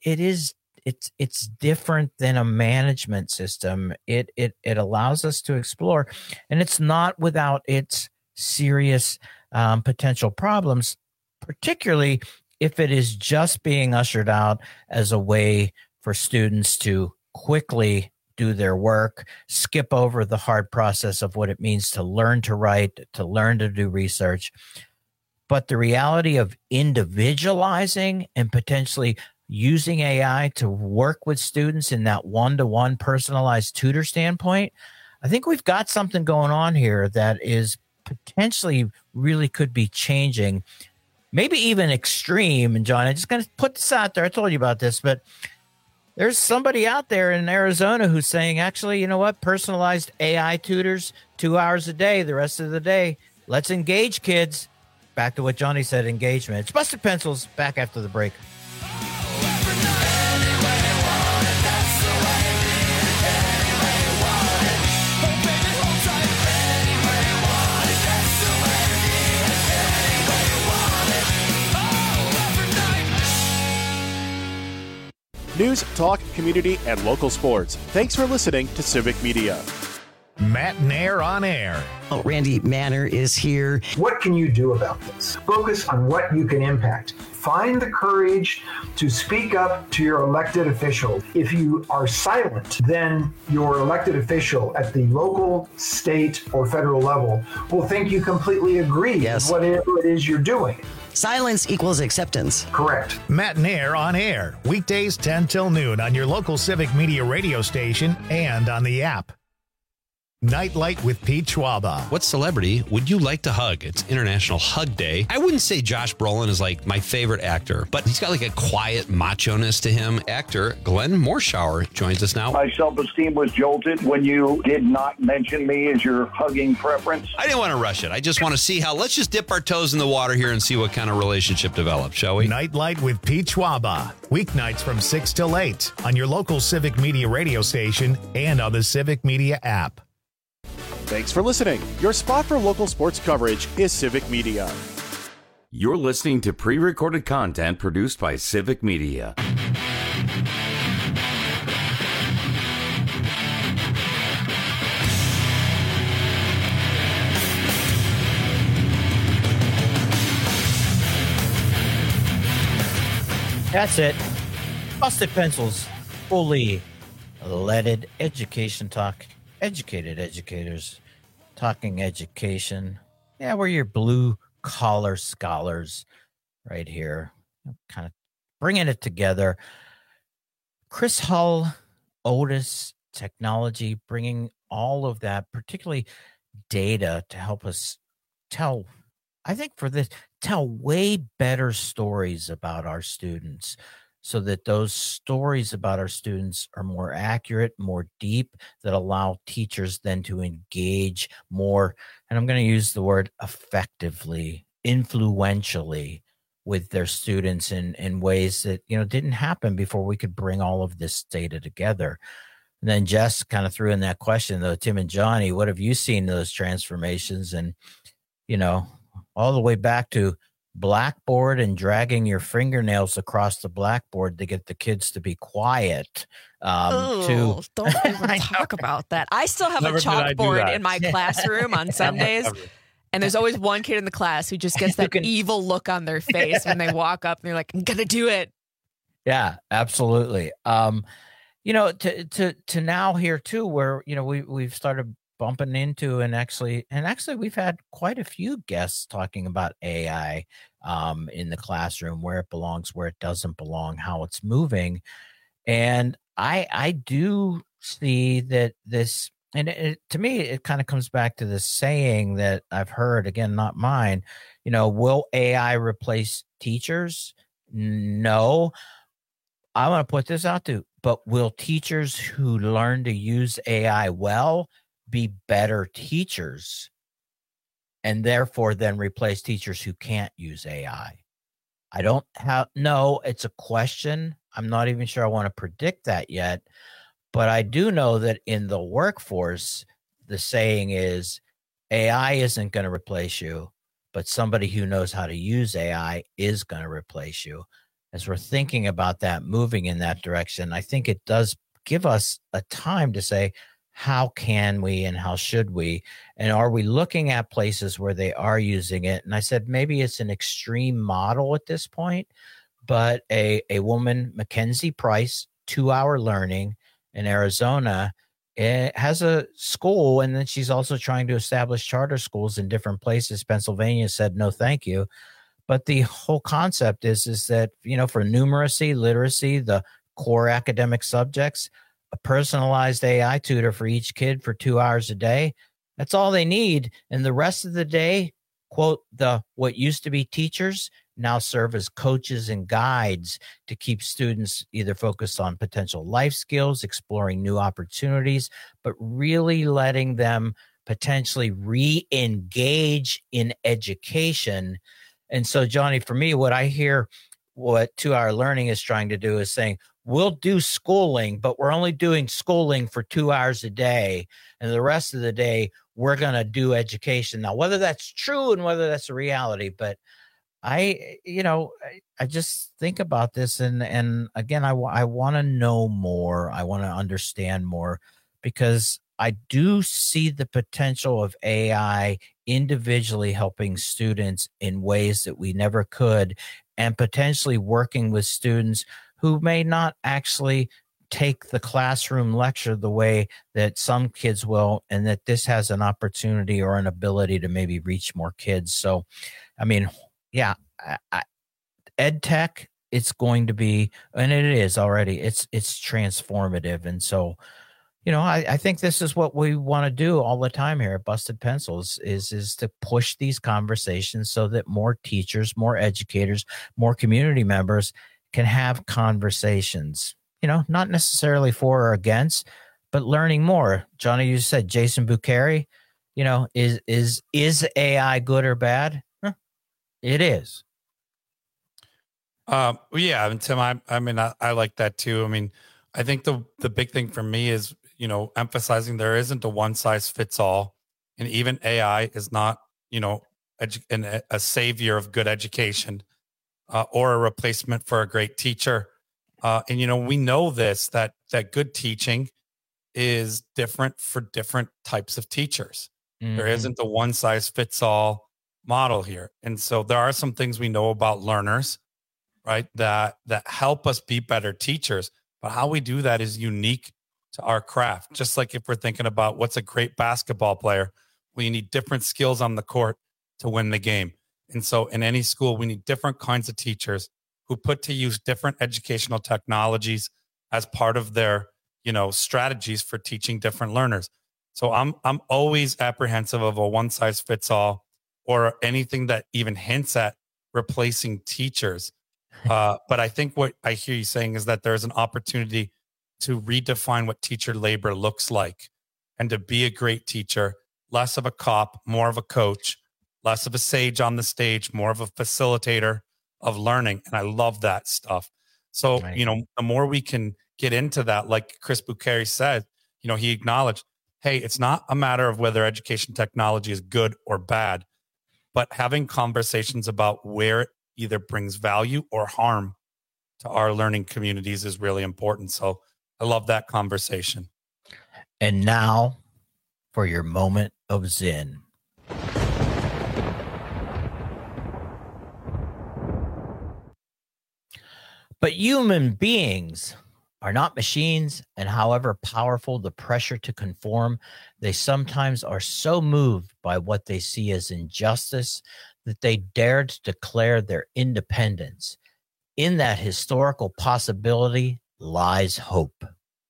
it's different than a management system. It allows us to explore, and it's not without its serious potential problems, particularly if it is just being ushered out as a way for students to quickly do their work, skip over the hard process of what it means to learn to write, to learn to do research. But the reality of individualizing and potentially using AI to work with students in that one-to-one personalized tutor standpoint, I think we've got something going on here that is potentially really could be changing, maybe even extreme. And John, I'm just going to put this out there. I told you about this, but there's somebody out there in Arizona who's saying, actually, you know what? Personalized AI tutors, 2 hours a day, the rest of the day. Let's engage kids. Back to what Johnny said, engagement. It's Busted Pencils, back after the break. News, talk, community, and local sports. Thanks for listening to Civic Media. Matt Nair on air. Oh, Randy Manor is here. What can you do about this? Focus on what you can impact. Find the courage to speak up to your elected official. If you are silent, then your elected official at the local, state, or federal level will think you completely agree with whatever it is you're doing. Silence equals acceptance. Correct. Matt Nair on air. Weekdays 10 till noon on your local Civic Media radio station and on the app. Nightlight with Pete Schwaba. What celebrity would you like to hug? It's International Hug Day. I wouldn't say Josh Brolin is like my favorite actor, but he's got like a quiet macho-ness to him. Actor Glenn Morshower joins us now. My self-esteem was jolted when you did not mention me as your hugging preference. I didn't want to rush it. I just want to see how, let's just dip our toes in the water here and see what kind of relationship develops, shall we? Nightlight with Pete Schwaba. Weeknights from 6 till 8 on your local Civic Media radio station and on the Civic Media app. Thanks for listening. Your spot for local sports coverage is Civic Media. You're listening to pre-recorded content produced by Civic Media. That's it. Busted Pencils, fully leaded education talk. Educated educators talking education. Yeah, we're your blue collar scholars right here. Kind of bringing it together. Chris Hull, Otis Technology, bringing all of that, particularly data, to help us tell, I think for this, tell way better stories about our students, so that those stories about our students are more accurate, more deep, that allow teachers then to engage more, and I'm going to use the word effectively, influentially with their students in ways that, didn't happen before we could bring all of this data together. And then Jess kind of threw in that question, though, Tim and Johnny, what have you seen those transformations? And, all the way back to blackboard and dragging your fingernails across the blackboard to get the kids to be quiet. Don't even talk about that. I still have a chalkboard in my classroom on Sundays, and there's always one kid in the class who just gets that evil look on their face when they walk up and they're like, I'm gonna do it. Yeah, absolutely. To now here too, where we've started bumping into and actually we've had quite a few guests talking about AI in the classroom, where it belongs, where it doesn't belong, how it's moving. And I do see that this, and to me, it kind of comes back to this saying that I've heard, again, not mine, will AI replace teachers? No. I want to put this out too, but will teachers who learn to use AI well be better teachers, and therefore then replace teachers who can't use AI? I don't know. It's a question. I'm not even sure I want to predict that yet, but I do know that in the workforce, the saying is AI isn't going to replace you, but somebody who knows how to use AI is going to replace you. As we're thinking about that, moving in that direction, I think it does give us a time to say, how can we and how should we? And are we looking at places where they are using it? And I said, maybe it's an extreme model at this point, but a woman, Mackenzie Price, 2-Hour Learning in Arizona, has a school, and then she's also trying to establish charter schools in different places. Pennsylvania said, no, thank you. But the whole concept is that, for numeracy, literacy, the core academic subjects, a personalized AI tutor for each kid for 2 hours a day. That's all they need. And the rest of the day, quote, what used to be teachers now serve as coaches and guides to keep students either focused on potential life skills, exploring new opportunities, but really letting them potentially re-engage in education. And so, Johnny, for me, what I hear what 2-Hour Learning is trying to do is saying, we'll do schooling, but we're only doing schooling for 2 hours a day. And the rest of the day, we're going to do education. Now, whether that's true and whether that's a reality, but I just think about this. And again, I want to know more. I want to understand more, because I do see the potential of AI individually helping students in ways that we never could, and potentially working with students who may not actually take the classroom lecture the way that some kids will, and that this has an opportunity or an ability to maybe reach more kids. So, I mean, yeah, ed tech, it's going to be, and it is already, it's transformative. And so, I think this is what we want to do all the time here at Busted Pencils is to push these conversations so that more teachers, more educators, more community members can have conversations, not necessarily for or against, but learning more. Johnny, you said Jason Bucheri, is AI good or bad? It is. Yeah. And Tim, I like that too. I mean, I think the big thing for me is, emphasizing there isn't a one size fits all, and even AI is not, a savior of good education or a replacement for a great teacher. And we know this, that good teaching is different for different types of teachers. Mm-hmm. There isn't a one size fits all model here. And so there are some things we know about learners, right, that help us be better teachers. But how we do that is unique to our craft. Just like if we're thinking about what's a great basketball player, we need different skills on the court to win the game. And so in any school, we need different kinds of teachers who put to use different educational technologies as part of their, strategies for teaching different learners. So I'm always apprehensive of a one size fits all or anything that even hints at replacing teachers. But I think what I hear you saying is that there's an opportunity to redefine what teacher labor looks like and to be a great teacher, less of a cop, more of a coach, less of a sage on the stage, more of a facilitator of learning. And I love that stuff. So, right. The more we can get into that, like Chris Bucheri said, he acknowledged, hey, it's not a matter of whether education technology is good or bad, but having conversations about where it either brings value or harm to our learning communities is really important. So I love that conversation. And now for your moment of Zen. But human beings are not machines, and however powerful the pressure to conform, they sometimes are so moved by what they see as injustice that they dare to declare their independence. In that historical possibility lies hope.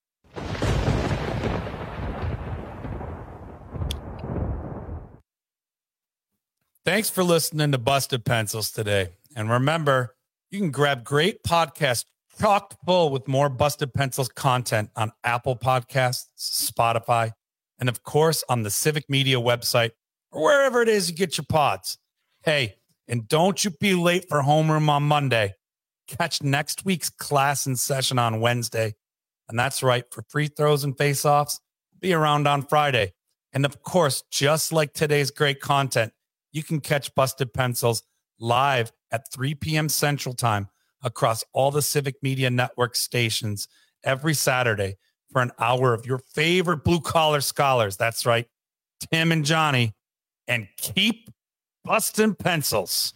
Thanks for listening to Busted Pencils today. And remember, you can grab great podcasts chock full with more Busted Pencils content on Apple Podcasts, Spotify, and of course on the Civic Media website or wherever it is you get your pods. Hey, and don't you be late for homeroom on Monday. Catch next week's class in session on Wednesday. And that's right, for free throws and face-offs, be around on Friday. And of course, just like today's great content, you can catch Busted Pencils live at 3 p.m. Central Time across all the Civic Media Network stations every Saturday for an hour of your favorite blue-collar scholars. That's right, Tim and Johnny. And keep busting pencils.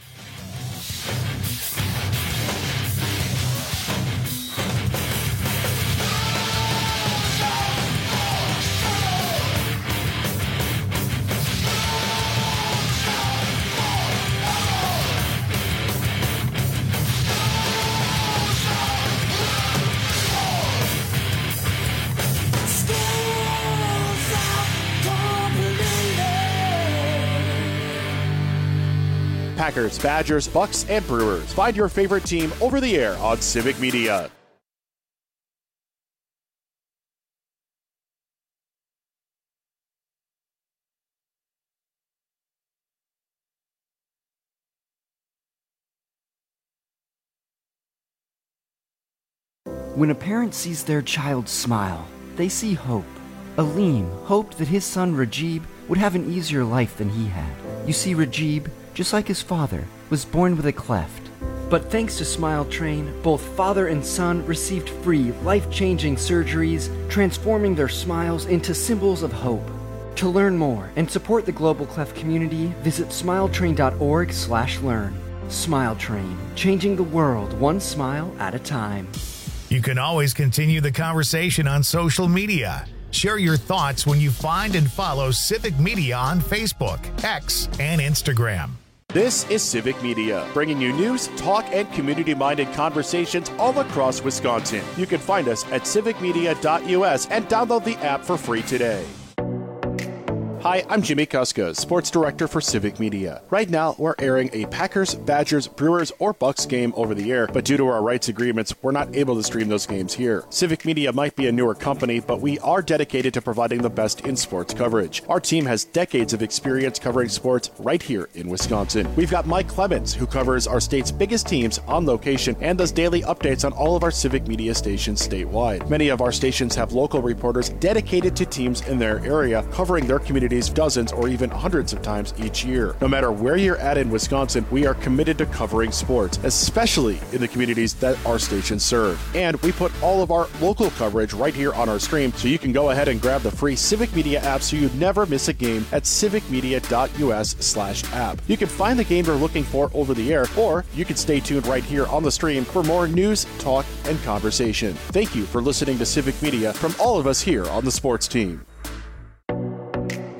Packers, Badgers, Bucks, and Brewers. Find your favorite team over the air on Civic Media. When a parent sees their child smile, they see hope. Aleem hoped that his son Rajib would have an easier life than he had. You see, Rajib, just like his father, was born with a cleft. But thanks to Smile Train, both father and son received free, life-changing surgeries, transforming their smiles into symbols of hope. To learn more and support the Global Clef community, visit smiletrain.org/learn. Smile Train, changing the world one smile at a time. You can always continue the conversation on social media. Share your thoughts when you find and follow Civic Media on Facebook, X, and Instagram. This is Civic Media, bringing you news, talk, and community-minded conversations all across Wisconsin. You can find us at civicmedia.us and download the app for free today. Hi, I'm Jimmy Kuska, Sports Director for Civic Media. Right now, we're airing a Packers, Badgers, Brewers, or Bucks game over the air, but due to our rights agreements, we're not able to stream those games here. Civic Media might be a newer company, but we are dedicated to providing the best in sports coverage. Our team has decades of experience covering sports right here in Wisconsin. We've got Mike Clemens, who covers our state's biggest teams on location and does daily updates on all of our Civic Media stations statewide. Many of our stations have local reporters dedicated to teams in their area, covering their communities dozens or even hundreds of times each year. No matter where you're at in Wisconsin, we are committed to covering sports, especially in the communities that our stations serve. And we put all of our local coverage right here on our stream, so you can go ahead and grab the free Civic Media app so you never miss a game at civicmedia.us/app. You can find the game you're looking for over the air, or you can stay tuned right here on the stream for more news, talk, and conversation. Thank you for listening to Civic Media from all of us here on the sports team.